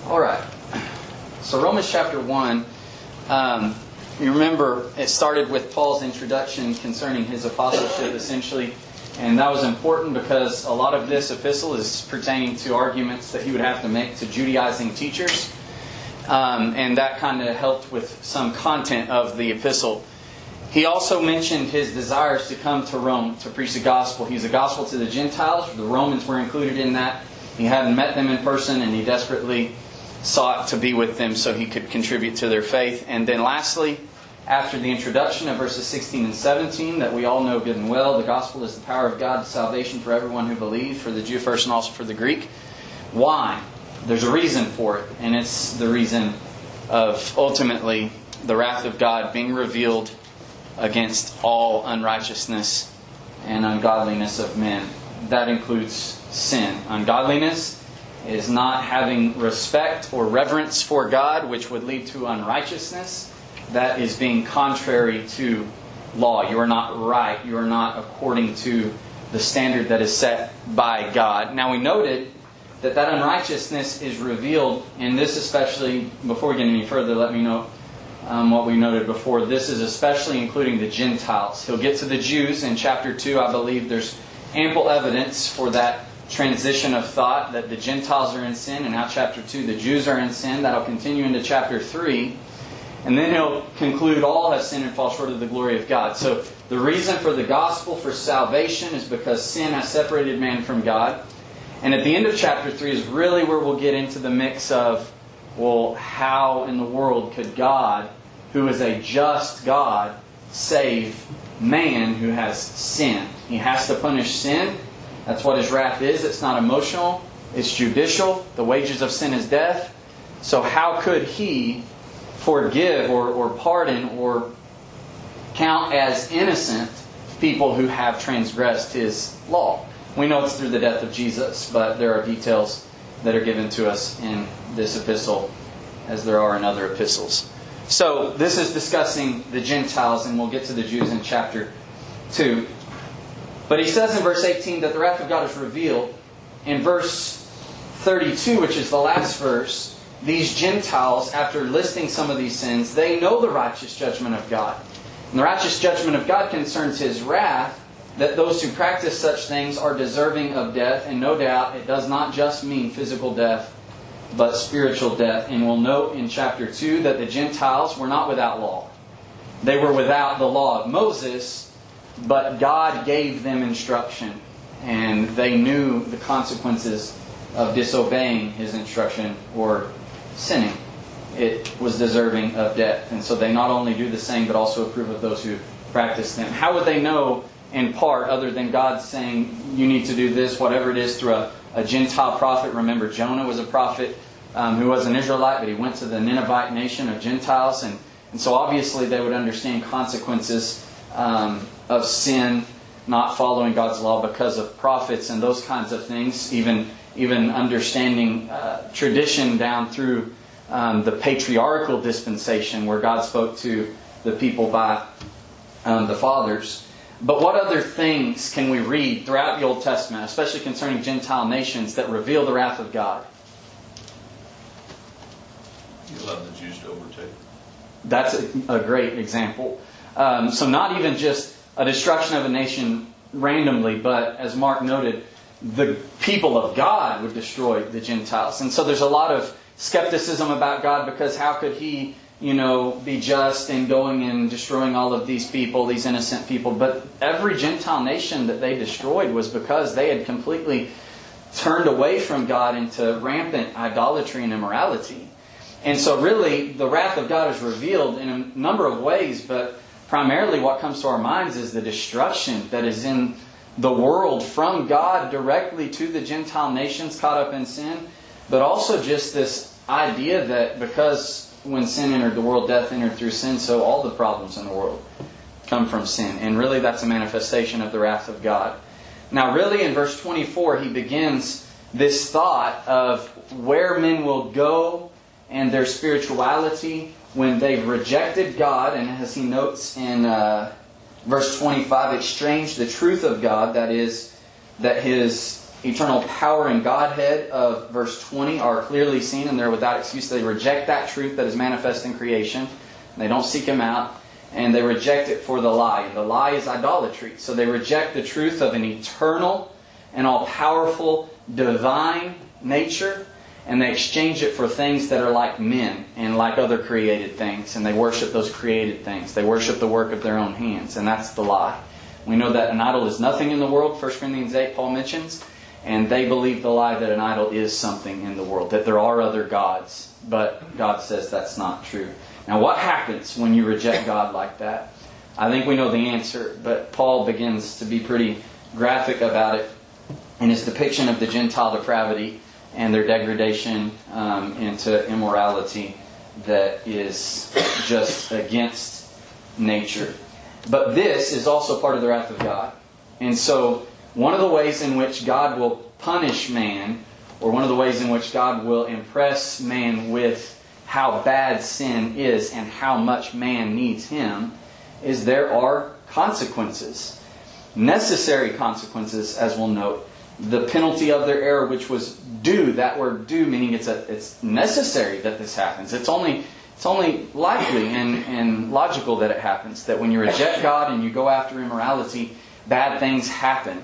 All right. So Romans chapter 1, you remember it started with Paul's introduction concerning his apostleship, essentially. And that was important because a lot of this epistle is pertaining to arguments that he would have to make to Judaizing teachers. And that kind of helped with some content of the epistle. He also mentioned his desires to come to Rome to preach the gospel. He's a gospel to the Gentiles. The Romans were included in that. He hadn't met them in person, and he desperately sought to be with them so he could contribute to their faith. And then lastly, after the introduction of verses 16 and 17 that we all know good and well, the gospel is the power of God to salvation for everyone who believes, for the Jew first and also for the Greek. Why? There's a reason for it, and it's the reason of ultimately the wrath of God being revealed against all unrighteousness and ungodliness of men. That includes sin. Ungodliness is not having respect or reverence for God, which would lead to unrighteousness. That is being contrary to law. You are not right. You are not according to the standard that is set by God. Now we noted that unrighteousness is revealed, and this especially, before we get any further, let me know what we noted before. This is especially including the Gentiles. He'll get to the Jews in chapter 2. I believe there's ample evidence for that transition of thought that the Gentiles are in sin, and now chapter 2, the Jews are in sin. That'll continue into chapter 3. And then he'll conclude all have sinned and fall short of the glory of God. So the reason for the gospel, for salvation, is because sin has separated man from God. And at the end of chapter 3 is really where we'll get into the mix of, well, how in the world could God, who is a just God, save man who has sinned? He has to punish sin. That's what His wrath is. It's not emotional. It's judicial. The wages of sin is death. So how could He forgive or pardon or count as innocent people who have transgressed His law? We know it's through the death of Jesus, but there are details that are given to us in this epistle, as there are in other epistles. So this is discussing the Gentiles, and we'll get to the Jews in chapter 2. But he says in verse 18 that the wrath of God is revealed. In verse 32, which is the last verse, these Gentiles, after listing some of these sins, they know the righteous judgment of God. And the righteous judgment of God concerns His wrath, that those who practice such things are deserving of death. And no doubt it does not just mean physical death, but spiritual death. And we'll note in chapter 2 that the Gentiles were not without law. They were without the law of Moses, but God gave them instruction. And they knew the consequences of disobeying His instruction or sinning. It was deserving of death. And so they not only do the same, but also approve of those who practice them. How would they know in part, other than God saying, you need to do this, whatever it is, through a Gentile prophet? Remember, Jonah was a prophet who was an Israelite, but he went to the Ninevite nation of Gentiles. And so obviously they would understand consequences of sin, not following God's law because of prophets and those kinds of things. Even understanding tradition down through the patriarchal dispensation where God spoke to the people by the fathers. But what other things can we read throughout the Old Testament, especially concerning Gentile nations, that reveal the wrath of God? You allow the Jews to overtake. That's a great example. So not even just a destruction of a nation randomly, but as Mark noted, the people of God would destroy the Gentiles. And so there's a lot of skepticism about God, because how could He be just in going and destroying all of these people, these innocent people? But every Gentile nation that they destroyed was because they had completely turned away from God into rampant idolatry and immorality. And so really, the wrath of God is revealed in a number of ways, but primarily what comes to our minds is the destruction that is in the world from God directly to the Gentile nations caught up in sin, but also just this idea that because when sin entered the world, death entered through sin, so all the problems in the world come from sin. And really that's a manifestation of the wrath of God. Now really in verse 24 he begins this thought of where men will go and their spirituality when they've rejected God, and as he notes in verse 25, exchanged the truth of God, that is, that His eternal power and Godhead of verse 20 are clearly seen, and they're without excuse. They reject that truth that is manifest in creation. They don't seek Him out, and they reject it for the lie. The lie is idolatry. So they reject the truth of an eternal and all-powerful divine nature, and they exchange it for things that are like men and like other created things, and they worship those created things. They worship the work of their own hands, and that's the lie. We know that an idol is nothing in the world, 1 Corinthians 8, Paul mentions, and they believe the lie that an idol is something in the world, that there are other gods, but God says that's not true. Now, what happens when you reject God like that? I think we know the answer, but Paul begins to be pretty graphic about it in his depiction of the Gentile depravity and their degradation into immorality that is just against nature. But this is also part of the wrath of God. And so, one of the ways in which God will punish man, or one of the ways in which God will impress man with how bad sin is and how much man needs Him, is there are consequences. Necessary consequences, as we'll note. The penalty of their error, which was due. That word due meaning it's necessary that this happens. It's only likely and logical that it happens. That when you reject God and you go after immorality, bad things happen.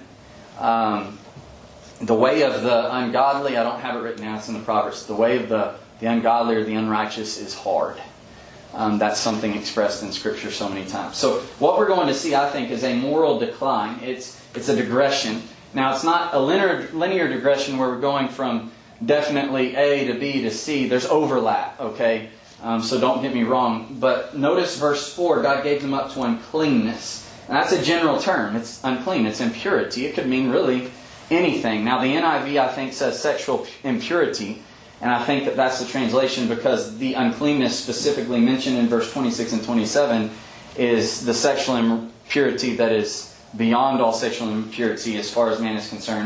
The way of the ungodly, I don't have it written down, it's in the Proverbs. The way of the ungodly or the unrighteous is hard. That's something expressed in Scripture so many times. So what we're going to see, I think, is a moral decline. It's a digression. Now, it's not a linear digression where we're going from definitely A to B to C. There's overlap, okay? So don't get me wrong. But notice verse 4, God gave them up to uncleanness. And that's a general term. It's unclean. It's impurity. It could mean really anything. Now, the NIV, I think, says sexual impurity. And I think that that's the translation because the uncleanness specifically mentioned in verse 26 and 27 is the sexual impurity that is beyond all sexual impurity as far as man is concerned.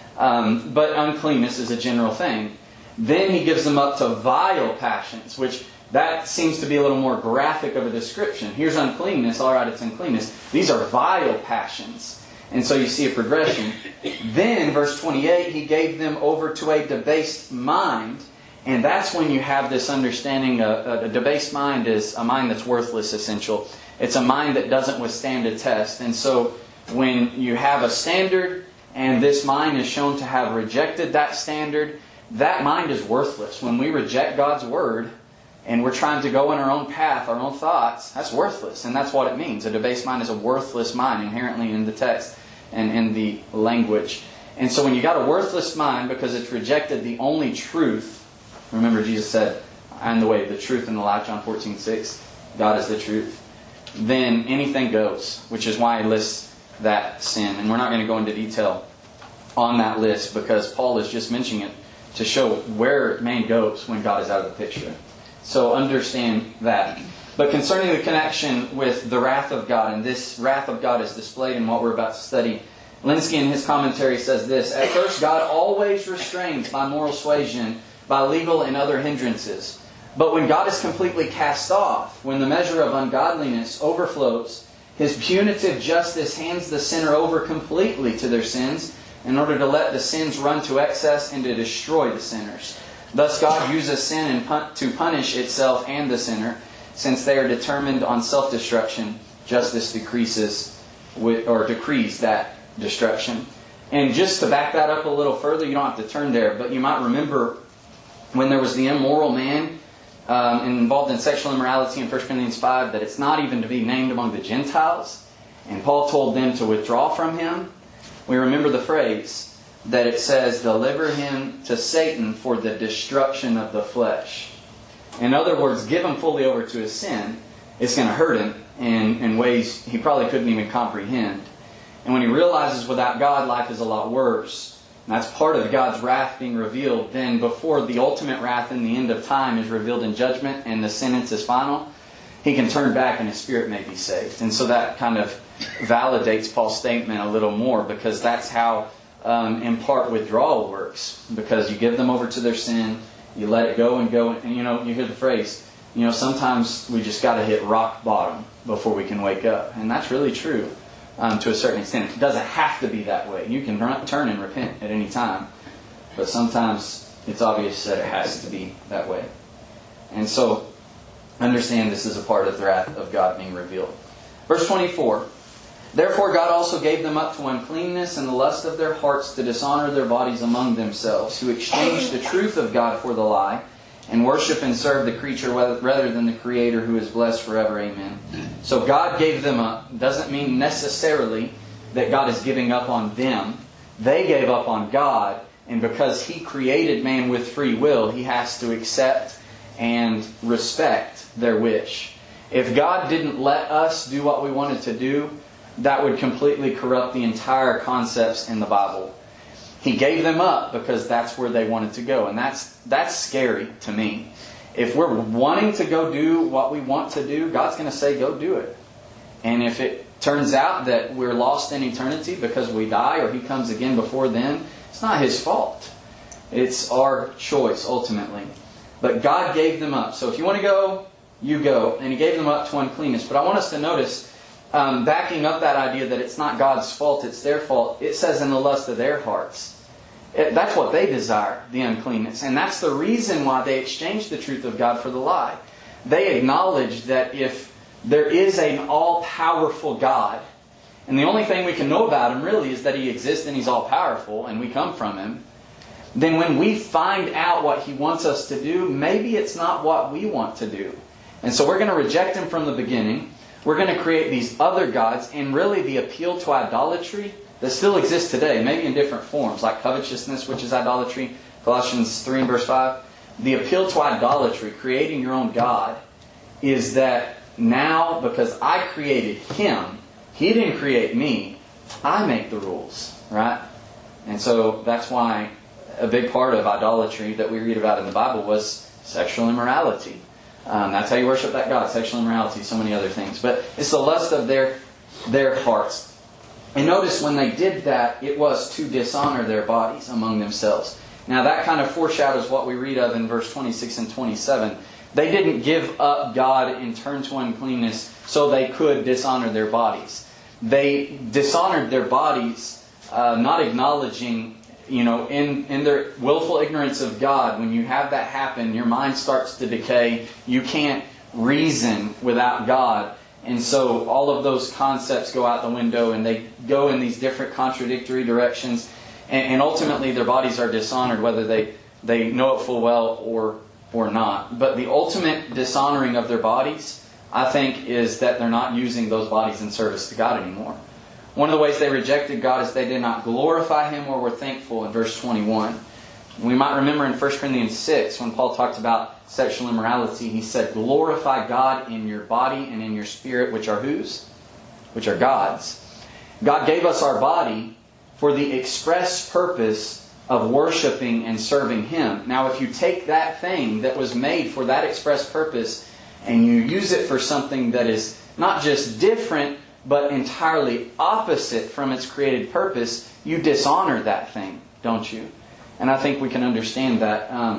But uncleanness is a general thing. Then He gives them up to vile passions, which that seems to be a little more graphic of a description. Here's uncleanness. All right, it's uncleanness. These are vile passions. And so you see a progression. Then, verse 28, He gave them over to a debased mind. And that's when you have this understanding. A debased mind is a mind that's worthless, essential. It's a mind that doesn't withstand a test. And so when you have a standard and this mind is shown to have rejected that standard, that mind is worthless. When we reject God's Word and we're trying to go in our own path, our own thoughts, that's worthless. And that's what it means. A debased mind is a worthless mind inherently in the text and in the language. And so when you got a worthless mind because it's rejected the only truth, remember Jesus said, I am the way, the truth, and the life, John 14:6. God is the truth. Then anything goes, which is why He lists that sin. And we're not going to go into detail on that list because Paul is just mentioning it to show where man goes when God is out of the picture. So understand that. But concerning the connection with the wrath of God, and this wrath of God is displayed in what we're about to study, Linsky in his commentary says this: at first God always restrains by moral suasion, by legal and other hindrances. But when God is completely cast off, when the measure of ungodliness overflows, His punitive justice hands the sinner over completely to their sins in order to let the sins run to excess and to destroy the sinners. Thus God uses sin to punish itself and the sinner. Since they are determined on self-destruction, justice decrees that destruction. And just to back that up a little further, you don't have to turn there, but you might remember when there was the immoral man involved in sexual immorality in 1 Corinthians 5, that it's not even to be named among the Gentiles. And Paul told them to withdraw from him. We remember the phrase that it says, deliver him to Satan for the destruction of the flesh. In other words, give him fully over to his sin. It's going to hurt him in ways he probably couldn't even comprehend. And when he realizes without God, life is a lot worse. And that's part of God's wrath being revealed. Then before the ultimate wrath in the end of time is revealed in judgment and the sentence is final, he can turn back and his spirit may be saved. And so that kind of validates Paul's statement a little more, because that's how in part withdrawal works. Because you give them over to their sin, you let it go, and you hear the phrase, sometimes we just got to hit rock bottom before we can wake up. And that's really true. to a certain extent. It doesn't have to be that way. You can turn and repent at any time. But sometimes it's obvious that it has to be that way. And so, understand this is a part of the wrath of God being revealed. Verse 24. Therefore God also gave them up to uncleanness and the lust of their hearts to dishonor their bodies among themselves, who exchanged the truth of God for the lie, and worship and serve the creature rather than the Creator, who is blessed forever. Amen. So God gave them up. Doesn't mean necessarily that God is giving up on them. They gave up on God, and because He created man with free will, He has to accept and respect their wish. If God didn't let us do what we wanted to do, that would completely corrupt the entire concepts in the Bible. He gave them up because that's where they wanted to go. And that's scary to me. If we're wanting to go do what we want to do, God's going to say, go do it. And if it turns out that we're lost in eternity because we die or He comes again before then, it's not His fault. It's our choice ultimately. But God gave them up. So if you want to go, you go. And He gave them up to uncleanness. But I want us to notice, backing up that idea that it's not God's fault, it's their fault, it says in the lust of their hearts. That's what they desire, the uncleanness. And that's the reason why they exchanged the truth of God for the lie. They acknowledge that if there is an all-powerful God, and the only thing we can know about Him really is that He exists and He's all-powerful and we come from Him, then when we find out what He wants us to do, maybe it's not what we want to do. And so we're going to reject Him from the beginning. We're going to create these other gods, and really the appeal to idolatry that still exists today, maybe in different forms, like covetousness, which is idolatry, Colossians 3 and verse 5. The appeal to idolatry, creating your own God, is that now, because I created Him, He didn't create me, I make the rules, right? And so that's why a big part of idolatry that we read about in the Bible was sexual immorality. That's how you worship that God, sexual immorality, so many other things. But it's the lust of their hearts. And notice when they did that, it was to dishonor their bodies among themselves. Now that kind of foreshadows what we read of in verse 26 and 27. They didn't give up God and turn to uncleanness so they could dishonor their bodies. They dishonored their bodies, not acknowledging, in their willful ignorance of God. When you have that happen, your mind starts to decay. You can't reason without God. And so all of those concepts go out the window and they go in these different contradictory directions. And ultimately their bodies are dishonored, whether they know it full well or not. But the ultimate dishonoring of their bodies, I think, is that they're not using those bodies in service to God anymore. One of the ways they rejected God is they did not glorify Him or were thankful in verse 21. We might remember in 1 Corinthians 6 when Paul talked about sexual immorality, he said, glorify God in your body and in your spirit, which are whose? Which are God's. God gave us our body for the express purpose of worshiping and serving Him. Now, if you take that thing that was made for that express purpose and you use it for something that is not just different, but entirely opposite from its created purpose, you dishonor that thing, don't you? And I think we can understand that.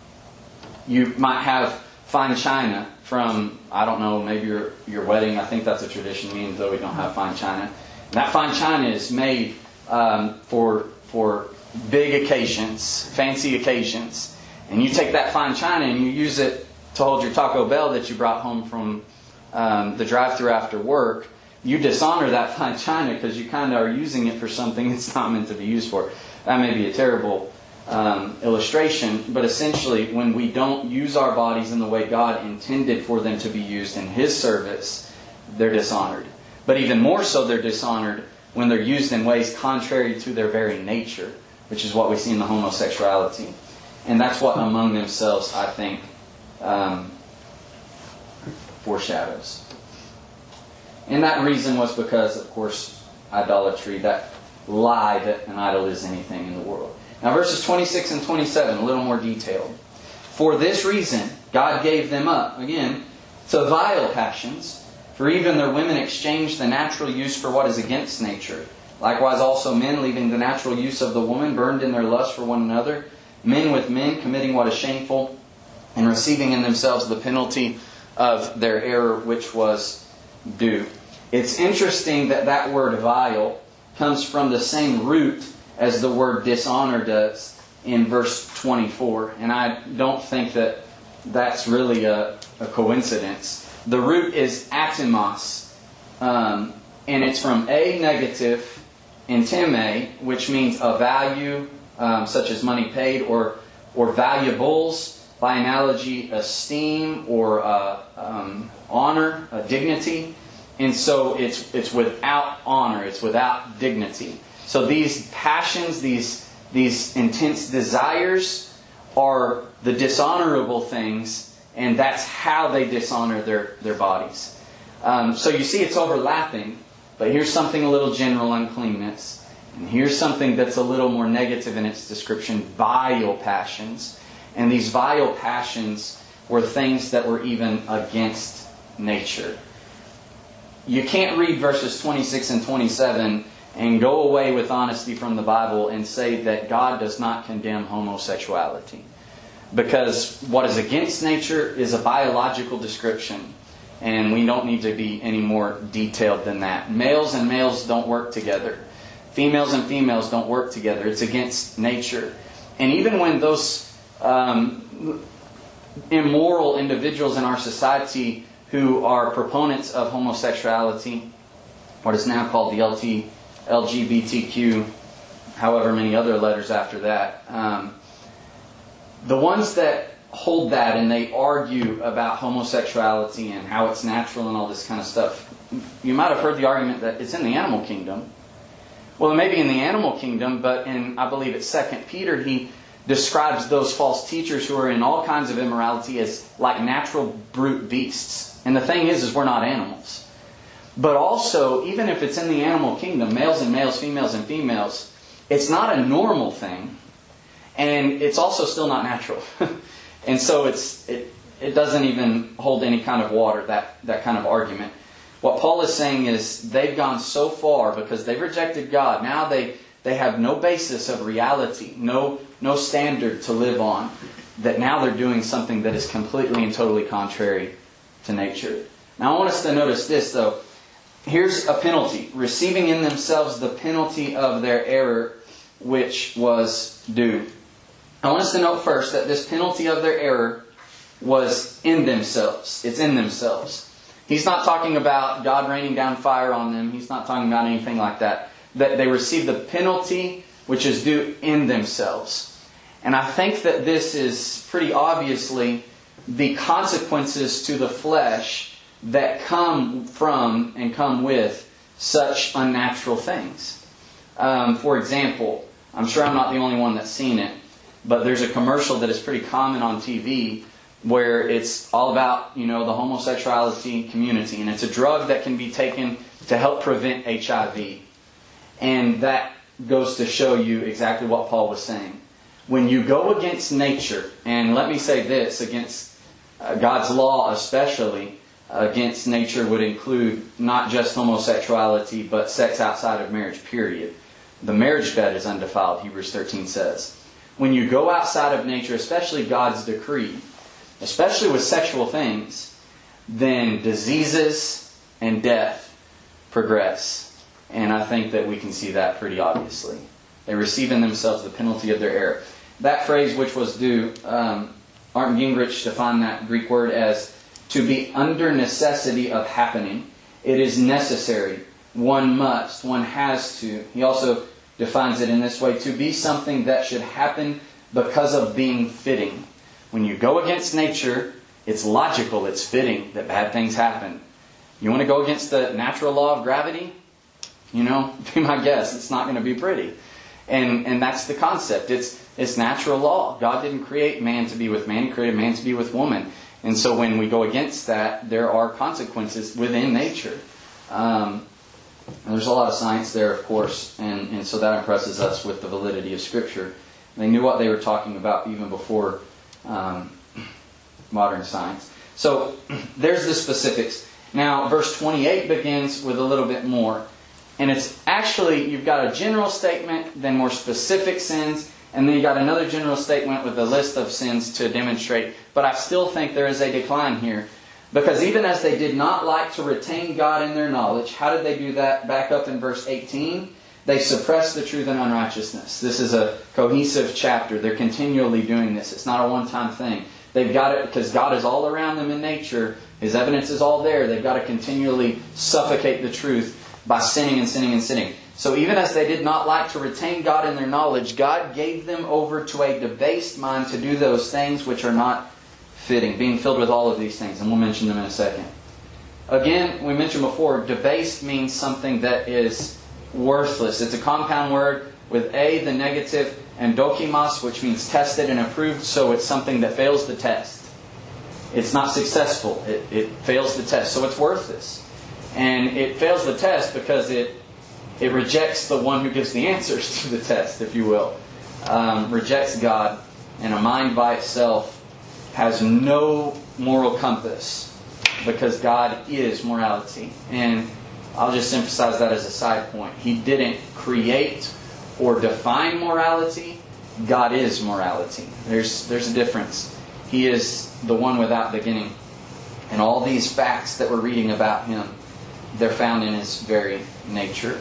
You might have fine china from, I don't know, maybe your wedding. I think that's a tradition, even though we don't have fine china. That fine china is made for big occasions, fancy occasions. And you take that fine china and you use it to hold your Taco Bell that you brought home from the drive-thru after work. You dishonor that fine china because you kind of are using it for something it's not meant to be used for. That may be a terrible illustration, but essentially when we don't use our bodies in the way God intended for them to be used in His service, they're dishonored. But even more so, they're dishonored when they're used in ways contrary to their very nature, which is what we see in the homosexuality. And that's what among themselves, I think, foreshadows. And that reason was because, of course, idolatry, that lie that an idol is anything in the world. Now verses 26 and 27, a little more detailed. For this reason, God gave them up, again, to vile passions, for even their women exchanged the natural use for what is against nature. Likewise also men, leaving the natural use of the woman, burned in their lust for one another, men with men, committing what is shameful, and receiving in themselves the penalty of their error which was due. It's interesting that that word vile comes from the same root as the word dishonor does in verse 24. And I don't think that that's really a coincidence. The root is atimos, and it's from a negative intime, which means a value, such as money paid, or valuables, by analogy, esteem or honor, a dignity. And so it's without honor, it's without dignity. So these passions, these intense desires are the dishonorable things, and that's how they dishonor their bodies. So you see it's overlapping, but here's something a little general: uncleanness. And here's something that's a little more negative in its description: vile passions. And these vile passions were things that were even against nature. You can't read verses 26 and 27 and go away with honesty from the Bible and say that God does not condemn homosexuality. Because what is against nature is a biological description, and we don't need to be any more detailed than that. Males and males don't work together. Females and females don't work together. It's against nature. And even when those immoral individuals in our society who are proponents of homosexuality, what is now called the LGBTQ, however many other letters after that, the ones that hold that and they argue about homosexuality and how it's natural and all this kind of stuff, you might have heard the argument that it's in the animal kingdom. Well, it may be in the animal kingdom, but in, I believe it's 2 Peter, he describes those false teachers who are in all kinds of immorality as like natural brute beasts. And the thing is we're not animals. But also, even if it's in the animal kingdom, males and males, females and females, it's not a normal thing. And it's also still not natural. And so it doesn't even hold any kind of water, that kind of argument. What Paul is saying is they've gone so far because they've rejected God. Now they have no basis of reality, no standard to live on, that now they're doing something that is completely and totally contrary to nature. Now I want us to notice this, though. Here's a penalty. Receiving in themselves the penalty of their error, which was due. I want us to note first that this penalty of their error was in themselves. It's in themselves. He's not talking about God raining down fire on them. He's not talking about anything like that. That they receive the penalty which is due in themselves. And I think that this is pretty obviously the consequences to the flesh that come from and come with such unnatural things. For example, I'm sure I'm not the only one that's seen it, but there's a commercial that is pretty common on TV where it's all about, the homosexuality community. And it's a drug that can be taken to help prevent HIV. And that goes to show you exactly what Paul was saying. When you go against nature, and let me say this, against God's law especially, against nature would include not just homosexuality, but sex outside of marriage, period. The marriage bed is undefiled, Hebrews 13 says. When you go outside of nature, especially God's decree, especially with sexual things, then diseases and death progress. And I think that we can see that pretty obviously. They receive in themselves the penalty of their error. That phrase, which was due, Arndt Gingrich defined that Greek word as to be under necessity of happening. It is necessary. One must. One has to. He also defines it in this way: to be something that should happen because of being fitting. When you go against nature, it's logical, it's fitting that bad things happen. You want to go against the natural law of gravity? Be my guest. It's not going to be pretty. And that's the concept. It's natural law. God didn't create man to be with man. He created man to be with woman. And so when we go against that, there are consequences within nature. And there's a lot of science there, of course. And so that impresses us with the validity of Scripture. They knew what they were talking about even before modern science. So there's the specifics. Now, verse 28 begins with a little bit more. And it's actually, you've got a general statement, then more specific sins, and then you've got another general statement with a list of sins to demonstrate. But I still think there is a decline here. Because even as they did not like to retain God in their knowledge, how did they do that? Back up in verse 18. They suppressed the truth in unrighteousness. This is a cohesive chapter. They're continually doing this. It's not a one-time thing. They've got it because God is all around them in nature. His evidence is all there. They've got to continually suffocate the truth by sinning and sinning and sinning. So even as they did not like to retain God in their knowledge, God gave them over to a debased mind to do those things which are not fitting, being filled with all of these things. And we'll mention them in a second. Again, we mentioned before, debased means something that is worthless. It's a compound word with a, the negative, and dokimos, which means tested and approved. So it's something that fails the test. It's not successful. It fails the test. So it's worthless. And it fails the test because it rejects the one who gives the answers to the test, if you will. Rejects God. And a mind by itself has no moral compass because God is morality. And I'll just emphasize that as a side point. He didn't create or define morality. God is morality. There's a difference. He is the one without beginning. And all these facts that we're reading about Him, they're found in His very nature.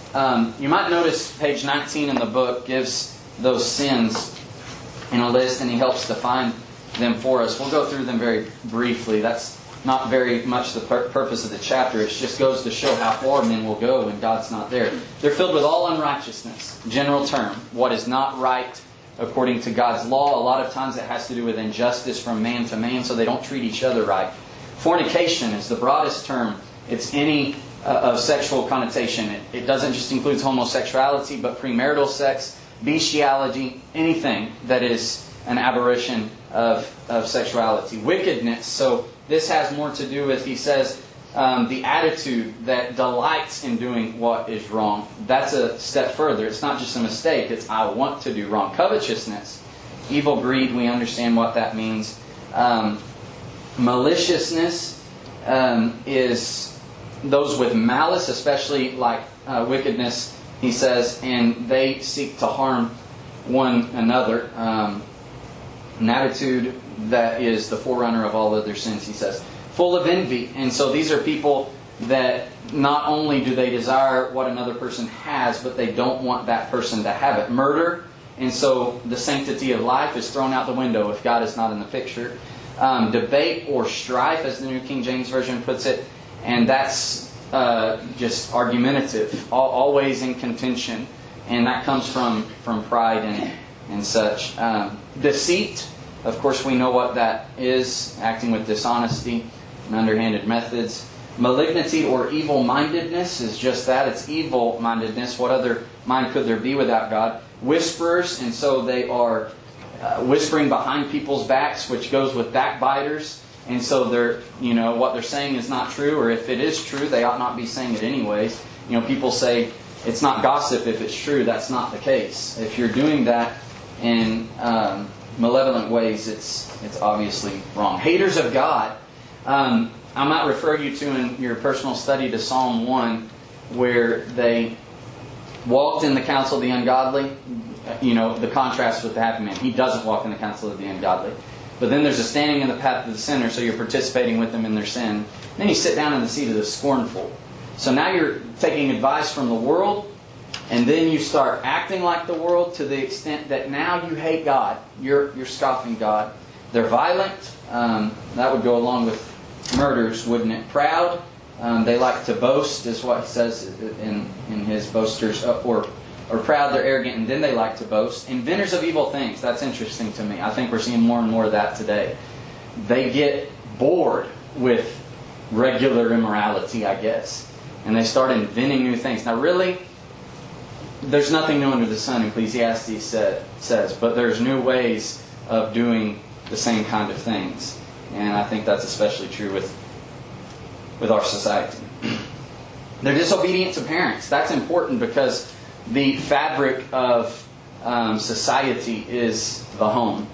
You might notice page 19 in the book gives those sins in a list, and he helps define them for us. We'll go through them very briefly. That's not very much the purpose of the chapter. It just goes to show how far men will go when God's not there. They're filled with all unrighteousness. General term. What is not right according to God's law. A lot of times it has to do with injustice from man to man, so they don't treat each other right. Fornication is the broadest term. It's any of sexual connotation. It doesn't just include homosexuality, but premarital sex, bestiality, anything that is an aberration of sexuality. Wickedness. So this has more to do with, he says, the attitude that delights in doing what is wrong. That's a step further. It's not just a mistake. It's I want to do wrong. Covetousness. Evil greed. We understand what that means. Maliciousness is those with malice, especially like wickedness, he says, and they seek to harm one another. An attitude that is the forerunner of all other sins, he says. Full of envy. And so these are people that not only do they desire what another person has, but they don't want that person to have it. Murder. And so the sanctity of life is thrown out the window if God is not in the picture. Debate or strife, as the New King James Version puts it. And that's just argumentative. Always in contention. And that comes from pride and such. Deceit. Of course, we know what that is. Acting with dishonesty and underhanded methods. Malignity or evil-mindedness is just that. It's evil-mindedness. What other mind could there be without God? Whisperers, and so they are whispering behind people's backs, which goes with backbiters. And so they're, what they're saying is not true, or if it is true, they ought not be saying it anyways. People say it's not gossip if it's true. That's not the case. If you're doing that in malevolent ways, it's obviously wrong. Haters of God. I might refer you to in your personal study to Psalm 1, where they walked in the counsel of the ungodly. The contrast with the happy man. He doesn't walk in the counsel of the ungodly. But then there's a standing in the path of the sinner, so you're participating with them in their sin. Then you sit down in the seat of the scornful. So now you're taking advice from the world, and then you start acting like the world to the extent that now you hate God. You're scoffing God. They're violent. That would go along with murders, wouldn't it? Proud. They like to boast, is what he says in his boasters. Or proud, they're arrogant, and then they like to boast. Inventors of evil things. That's interesting to me. I think we're seeing more and more of that today. They get bored with regular immorality, I guess. And they start inventing new things. Now really, there's nothing new under the sun, Ecclesiastes says. But there's new ways of doing the same kind of things. And I think that's especially true with our society. They're disobedient to parents. That's important because the fabric of society is the home.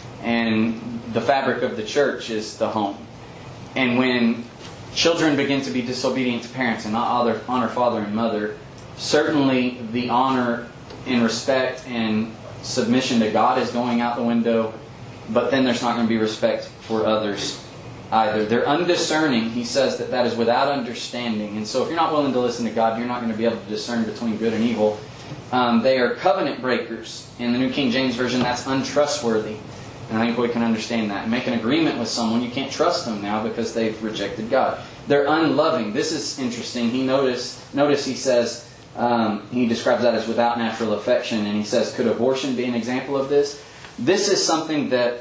And the fabric of the church is the home. And when children begin to be disobedient to parents and not honor father and mother, certainly the honor and respect and submission to God is going out the window. But then there's not going to be respect for others either. They're undiscerning. He says that is without understanding. And so if you're not willing to listen to God, you're not going to be able to discern between good and evil. They are covenant breakers. In the New King James Version, that's untrustworthy. And I think we can understand that. Make an agreement with someone, you can't trust them now because they've rejected God. They're unloving. This is interesting. Notice he says, he describes that as without natural affection. And he says, could abortion be an example of this? This is something that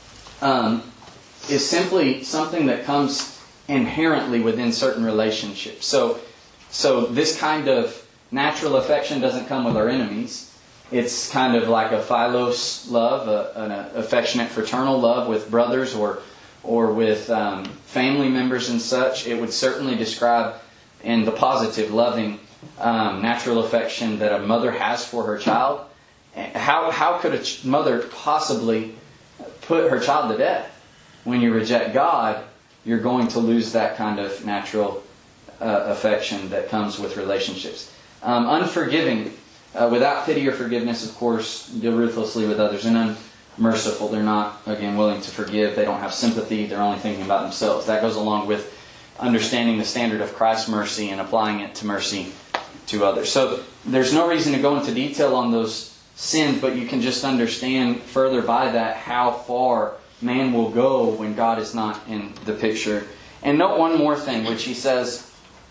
is simply something that comes inherently within certain relationships. So this kind of natural affection doesn't come with our enemies. It's kind of like a philos love, an affectionate fraternal love with brothers or with family members and such. It would certainly describe in the positive, loving, natural affection that a mother has for her child. How could a mother possibly put her child to death? When you reject God, you're going to lose that kind of natural affection that comes with relationships. Unforgiving, without pity or forgiveness, of course, deal ruthlessly with others. And unmerciful, they're not, again, willing to forgive. They don't have sympathy. They're only thinking about themselves. That goes along with understanding the standard of Christ's mercy and applying it to mercy to others. So there's no reason to go into detail on those sins, but you can just understand further by that how far man will go when God is not in the picture. And note one more thing, which he says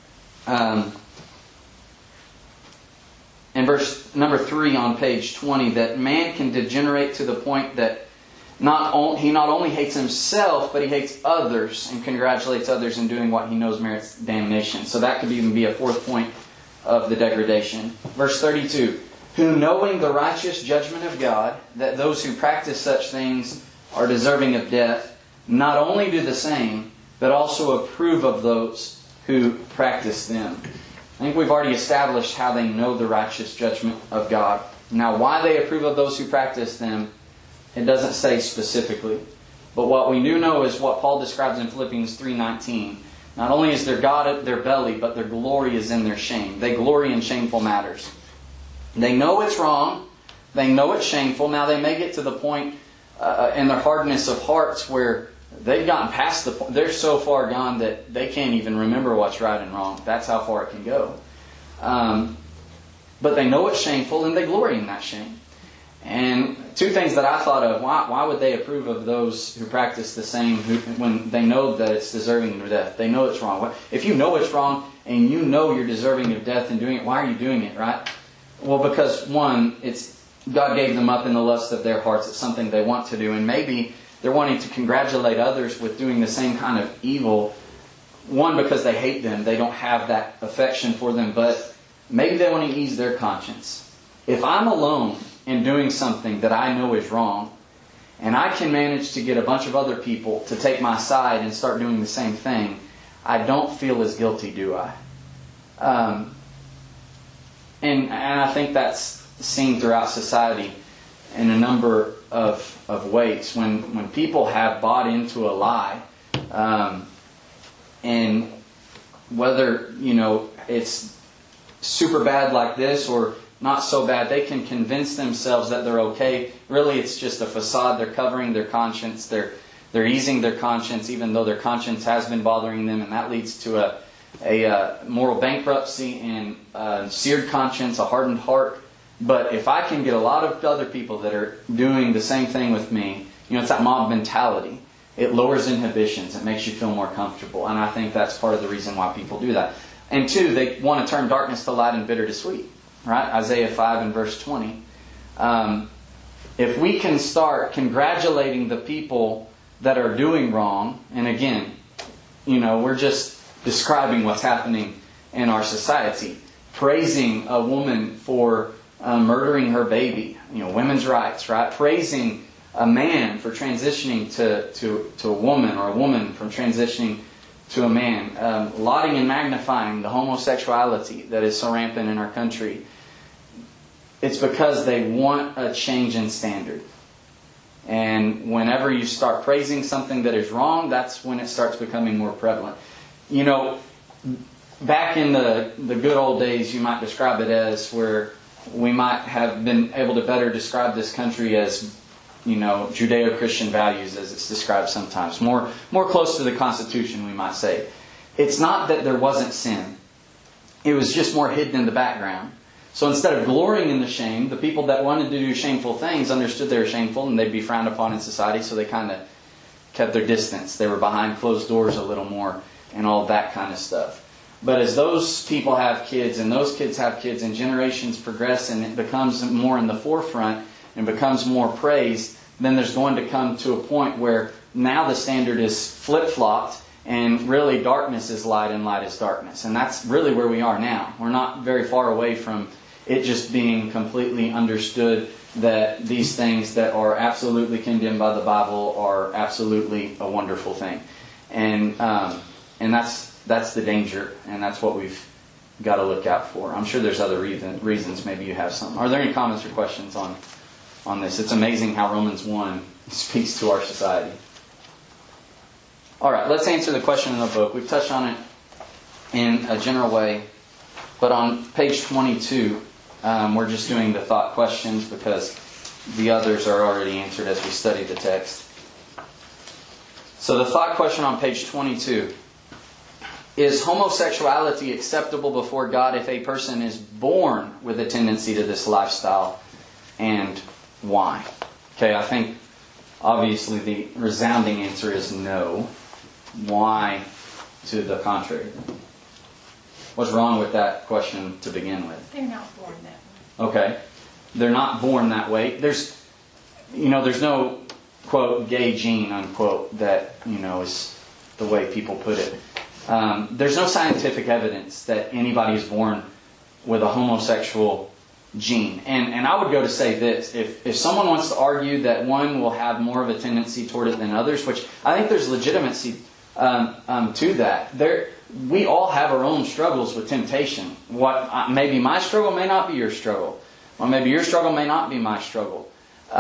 in verse number 3 on page 20, that man can degenerate to the point that he not only hates himself, but he hates others and congratulates others in doing what he knows merits damnation. So that could even be a fourth point of the degradation. Verse 32, who knowing the righteous judgment of God, that those who practice such things are deserving of death, not only do the same, but also approve of those who practice them. I think we've already established how they know the righteous judgment of God. Now, why they approve of those who practice them, it doesn't say specifically. But what we do know is what Paul describes in Philippians 3:19. Not only is their God at their belly, but their glory is in their shame. They glory in shameful matters. They know it's wrong. They know it's shameful. Now they may get to the point in their hardness of hearts where they've gotten past the point. They're so far gone that they can't even remember what's right and wrong. That's how far it can go. But they know it's shameful and they glory in that shame. And two things that I thought of. Why would they approve of those who practice the same when they know that it's deserving of death? They know it's wrong. If you know it's wrong and you know you're deserving of death and doing it, why are you doing it, right? Well, because one, God gave them up in the lust of their hearts. It's something they want to do. And maybe they're wanting to congratulate others with doing the same kind of evil. One, because they hate them. They don't have that affection for them. But maybe they want to ease their conscience. If I'm alone and doing something that I know is wrong, and I can manage to get a bunch of other people to take my side and start doing the same thing, I don't feel as guilty, do I? And I think that's seen throughout society in a number of ways. When people have bought into a lie, and whether it's super bad like this or not so bad, they can convince themselves that they're okay. Really, it's just a facade. They're covering their conscience. They're easing their conscience, even though their conscience has been bothering them, and that leads to a moral bankruptcy and a seared conscience, a hardened heart. But if I can get a lot of other people that are doing the same thing with me, it's that mob mentality. It lowers inhibitions. It makes you feel more comfortable. And I think that's part of the reason why people do that. And two, they want to turn darkness to light and bitter to sweet. Right? Isaiah 5 and verse 20. If we can start congratulating the people that are doing wrong, and again, we're just describing what's happening in our society. Praising a woman for murdering her baby, women's rights, right? Praising a man for transitioning to a woman, or a woman from transitioning to a man. Lauding and magnifying the homosexuality that is so rampant in our country. It's because they want a change in standard. And whenever you start praising something that is wrong, that's when it starts becoming more prevalent. Back in the good old days, you might describe it as where we might have been able to better describe this country as Judeo-Christian values as it's described sometimes. More close to the Constitution, we might say. It's not that there wasn't sin. It was just more hidden in the background. So instead of glorying in the shame, the people that wanted to do shameful things understood they were shameful and they'd be frowned upon in society, so they kind of kept their distance. They were behind closed doors a little more and all that kind of stuff. But as those people have kids and those kids have kids and generations progress and it becomes more in the forefront and becomes more praised, then there's going to come to a point where now the standard is flip-flopped and really darkness is light and light is darkness. And that's really where we are now. We're not very far away from it just being completely understood that these things that are absolutely condemned by the Bible are absolutely a wonderful thing. And that's the danger, and that's what we've got to look out for. I'm sure there's other reasons. Maybe you have some. Are there any comments or questions on this? It's amazing how Romans 1 speaks to our society. All right, let's answer the question in the book. We've touched on it in a general way, but on page 22, we're just doing the thought questions because the others are already answered as we study the text. So the thought question on page 22. Is homosexuality acceptable before God if a person is born with a tendency to this lifestyle, and why? Okay, I think obviously the resounding answer is no. Why to the contrary? What's wrong with that question to begin with? They're not born that way. Okay, they're not born that way. There's no, quote, gay gene, unquote, that, is the way people put it. There's no scientific evidence that anybody is born with a homosexual gene. And I would go to say this. If someone wants to argue that one will have more of a tendency toward it than others, which I think there's legitimacy to that. We all have our own struggles with temptation. Maybe my struggle may not be your struggle. Or maybe your struggle may not be my struggle.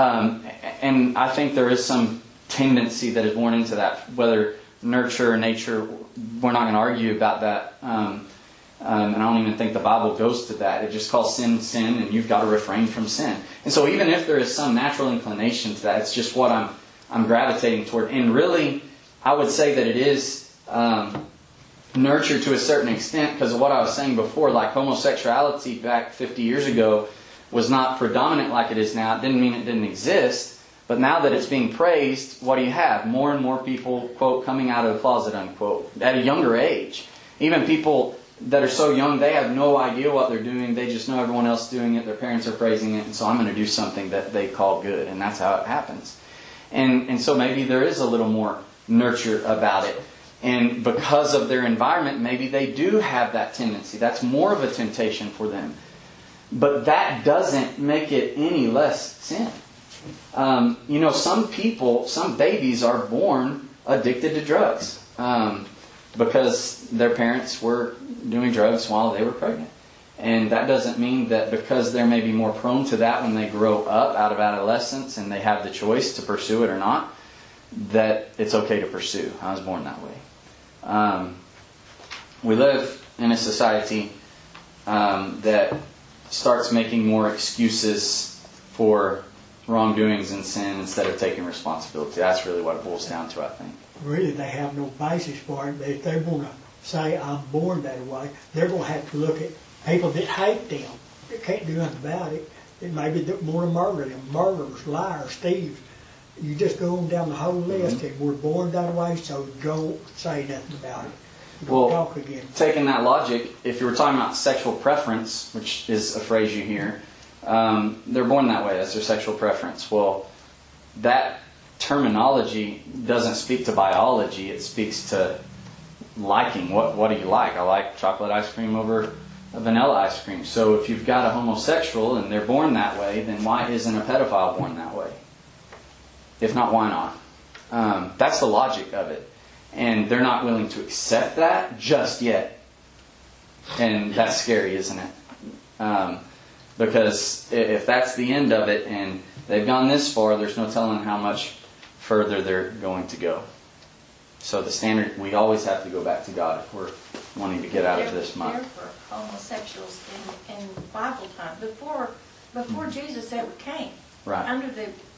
And I think there is some tendency that is born into that, whether nurture or nature. We're not going to argue about that. And I don't even think the Bible goes to that. It just calls sin, sin, and you've got to refrain from sin. And so even if there is some natural inclination to that, it's just what I'm gravitating toward. And really, I would say that it is nurtured to a certain extent because of what I was saying before. Like homosexuality back 50 years ago was not predominant like it is now. It didn't mean it didn't exist. But now that it's being praised, what do you have? More and more people, quote, coming out of the closet, unquote, at a younger age. Even people that are so young, they have no idea what they're doing. They just know everyone else doing it. Their parents are praising it. And so I'm going to do something that they call good. And that's how it happens. And so maybe there is a little more nurture about it. And because of their environment, maybe they do have that tendency. That's more of a temptation for them. But that doesn't make it any less sin. Some babies are born addicted to drugs because their parents were doing drugs while they were pregnant. And that doesn't mean that because they're maybe more prone to that when they grow up out of adolescence and they have the choice to pursue it or not, that it's okay to pursue. I was born that way. We live in a society that starts making more excuses for wrongdoings and sin instead of taking responsibility. That's really what it boils down to, I think. Really, they have no basis for it. But if they want to say, I'm born that way, they're going to have to look at people that hate them. They can't do nothing about it. It may be more to murder them. Murderers, liars, thieves. You just go on down the whole list, and we're born that way, so don't say nothing about it. Don't talk again. Taking that logic, if you were talking about sexual preference, which is a phrase you hear, they're born that way. That's their sexual preference. Well, that terminology doesn't speak to biology. It speaks to liking. What do you like? I like chocolate ice cream over vanilla ice cream. So if you've got a homosexual and they're born that way, then why isn't a pedophile born that way? If not, why not? That's the logic of it. And they're not willing to accept that just yet. And that's scary, isn't it? Because if that's the end of it and they've gone this far, there's no telling how much further they're going to go. So the standard, we always have to go back to God if we're wanting to get out of this muck. There were homosexuals in Bible time before Jesus ever came. Right. Under the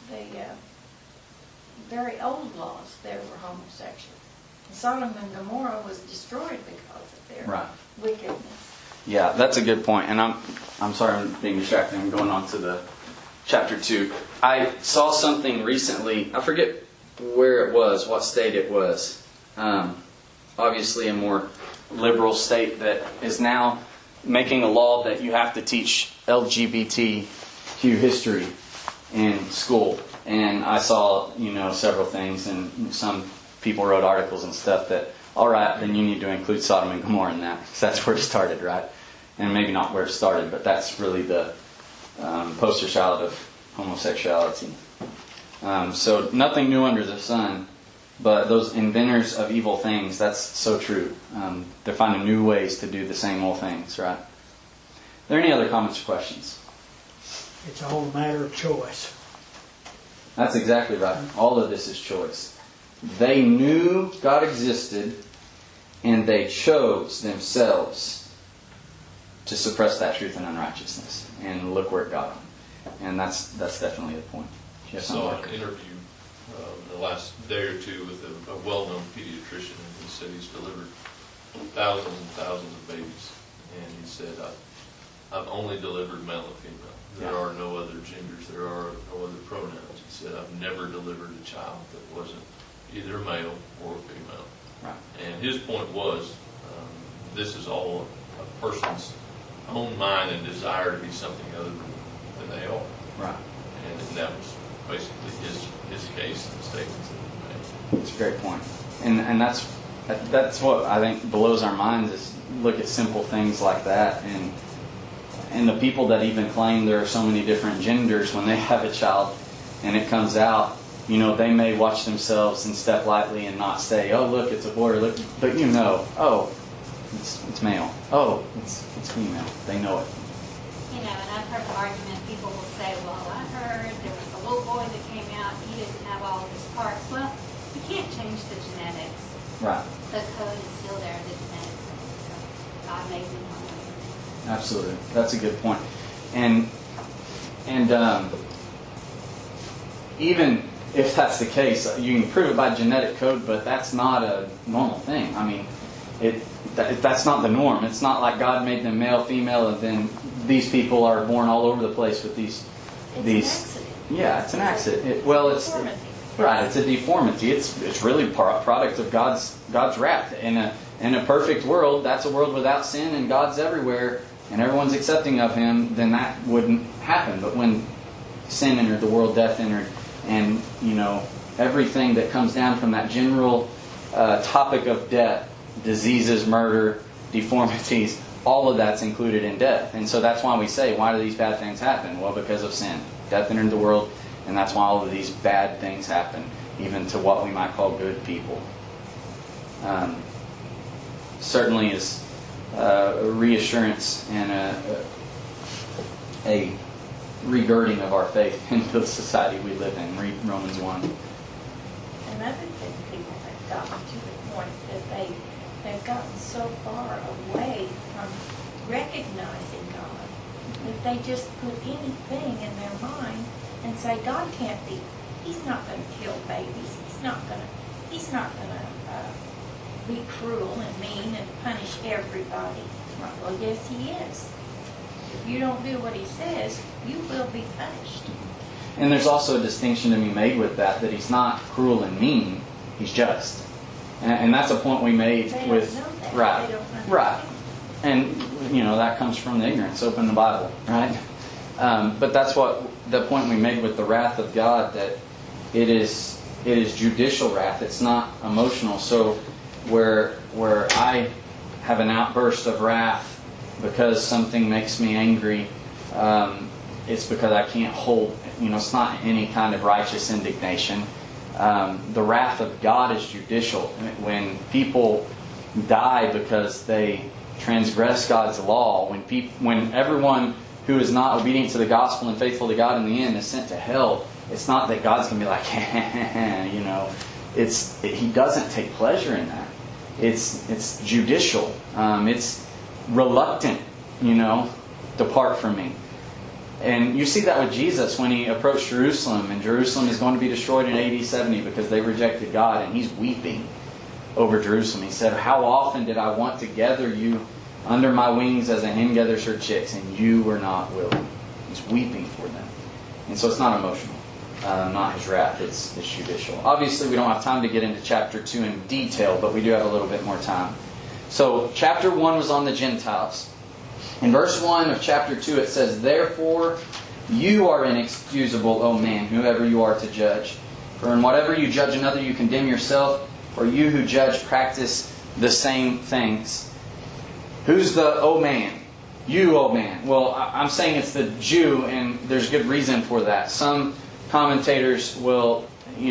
very old laws, they were homosexual. Sodom and Gomorrah was destroyed because of their Right. wickedness. Yeah, that's a good point. And I'm sorry I'm being distracted. I'm going on to the chapter 2. I saw something recently. I forget where it was, what state it was. Obviously a more liberal state that is now making a law that you have to teach LGBTQ history in school. And I saw, several things, and some people wrote articles and stuff that, all right, then you need to include Sodom and Gomorrah in that, because that's where it started, right? And maybe not where it started, but that's really the poster child of homosexuality. So nothing new under the sun, but those inventors of evil things, that's so true. They're finding new ways to do the same old things, right? Are there any other comments or questions? It's all a matter of choice. That's exactly right. All of this is choice. They knew God existed, and they chose themselves to suppress that truth and unrighteousness. And look where it got them. And that's definitely the point. I saw an interview the last day or two with a well-known pediatrician, and he said he's delivered thousands and thousands of babies. And he said, I've only delivered male and female. There are no other genders. There are no other pronouns. He said, I've never delivered a child that wasn't either male or female. Right. And his point was, this is all a person's own mind and desire to be something other than they are. Right. And that was basically his case and the statements that he made. It's a great point. And that's what I think blows our minds, is look at simple things like that. And the people that even claim there are so many different genders, when they have a child and it comes out, they may watch themselves and step lightly and not say, oh, look, it's a boy, or look, but oh, it's male. Oh, it's female. They know it. And I've heard the argument, people will say, well, I heard there was a little boy that came out, he didn't have all of his parts. Well, you can't change the genetics. Right. The code is still there, the genetics. So God made them one way. Absolutely. That's a good point. And even if that's the case, you can prove it by genetic code, but that's not a normal thing. I mean, that's not the norm. It's not like God made them male, female, and then these people are born all over the place with these. It's an accident. Yeah, it's an accident. It's a deformity. It's really product of God's wrath. In a perfect world, that's a world without sin, and God's everywhere, and everyone's accepting of Him. Then that wouldn't happen. But when sin entered the world, death entered, and everything that comes down from that general topic of death, diseases, murder, deformities, all of that's included in death. And so that's why we say, why do these bad things happen? Well, because of sin. Death entered the world, and that's why all of these bad things happen, even to what we might call good people. Certainly is a reassurance and a regirding of our faith into the society we live in. Read Romans 1. Another thing, people have gotten to the point that they've gotten so far away from recognizing God that they just put anything in their mind and say, God can't be, He's not going to kill babies. He's not going to be cruel and mean and punish everybody. Well, yes, He is. If you don't do what He says, you will be punished. And there's also a distinction to be made with that He's not cruel and mean, He's just. And that's a point we made They with... don't know that. Right. They don't understand. Right. And, that comes from the ignorance. Open the Bible, right? But that's what the point we made with the wrath of God, that it is judicial wrath. It's not emotional. So where I have an outburst of wrath because something makes me angry, it's because I can't hold, it's not any kind of righteous indignation. The wrath of God is judicial. When people die because they transgress God's law, when everyone who is not obedient to the gospel and faithful to God in the end is sent to hell, it's not that God's going to be like, He doesn't take pleasure in that. It's judicial. It's reluctant, depart from me. And you see that with Jesus when he approached Jerusalem, and Jerusalem is going to be destroyed in AD 70 because they rejected God, and he's weeping over Jerusalem. He said, how often did I want to gather you under my wings as a hen gathers her chicks, and you were not willing. He's weeping for them. And so it's not emotional, not his wrath, it's judicial. Obviously, we don't have time to get into chapter 2 in detail, but we do have a little bit more time. So chapter 1 was on the Gentiles. In verse 1 of chapter 2 it says, therefore you are inexcusable, O man, whoever you are to judge. For in whatever you judge another, you condemn yourself. For you who judge practice the same things. Who's the O man? You, O man. Well, I'm saying it's the Jew, and there's good reason for that. Some commentators will, a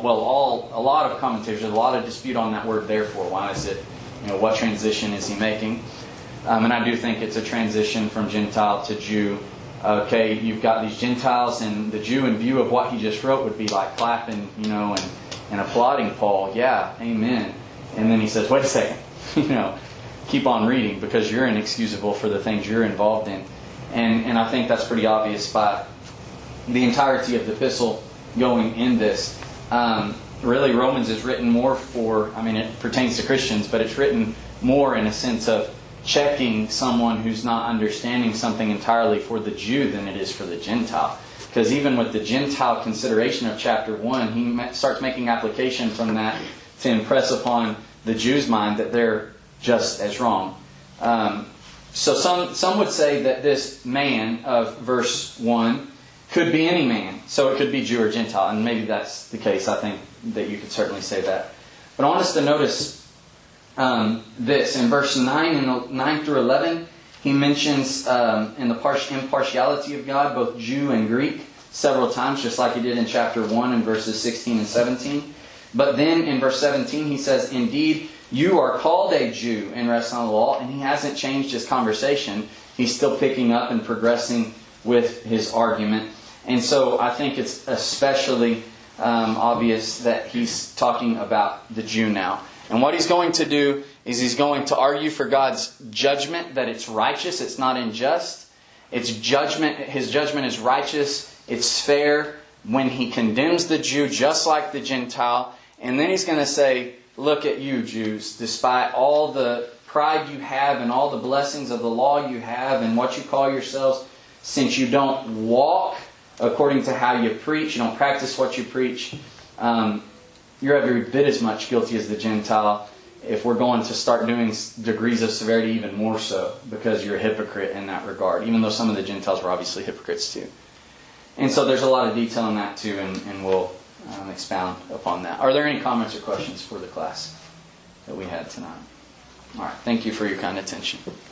lot of commentators, there's a lot of dispute on that word therefore. Why is it, what transition is he making? And I do think it's a transition from Gentile to Jew. Okay, you've got these Gentiles, and the Jew, in view of what he just wrote, would be like clapping, and applauding Paul. Yeah, amen. And then he says, wait a second, keep on reading because you're inexcusable for the things you're involved in. And I think that's pretty obvious by the entirety of the epistle going in this. Really, Romans is written more it pertains to Christians, but it's written more in a sense of checking someone who's not understanding something entirely for the Jew than it is for the Gentile. Because even with the Gentile consideration of chapter 1, he starts making application from that to impress upon the Jew's mind that they're just as wrong. So some would say that this man of verse 1 could be any man. So it could be Jew or Gentile. And maybe that's the case. I think that you could certainly say that. But I want us to notice this. In verse 9 through 11, he mentions in the impartiality of God, both Jew and Greek, several times, just like he did in chapter 1 in verses 16 and 17. But then in verse 17, he says, indeed, you are called a Jew and rest on the law. And he hasn't changed his conversation. He's still picking up and progressing with his argument. And so I think it's especially obvious that he's talking about the Jew now. And what he's going to do is he's going to argue for God's judgment, that it's righteous, it's not unjust. It's judgment. His judgment is righteous, it's fair when he condemns the Jew just like the Gentile. And then he's going to say, look at you Jews, despite all the pride you have and all the blessings of the law you have and what you call yourselves, since you don't walk according to how you preach, you don't practice what you preach, you're every bit as much guilty as the Gentile. If we're going to start doing degrees of severity, even more so, because you're a hypocrite in that regard, even though some of the Gentiles were obviously hypocrites too. And so there's a lot of detail in that too, and we'll expound upon that. Are there any comments or questions for the class that we had tonight? All right, thank you for your kind attention.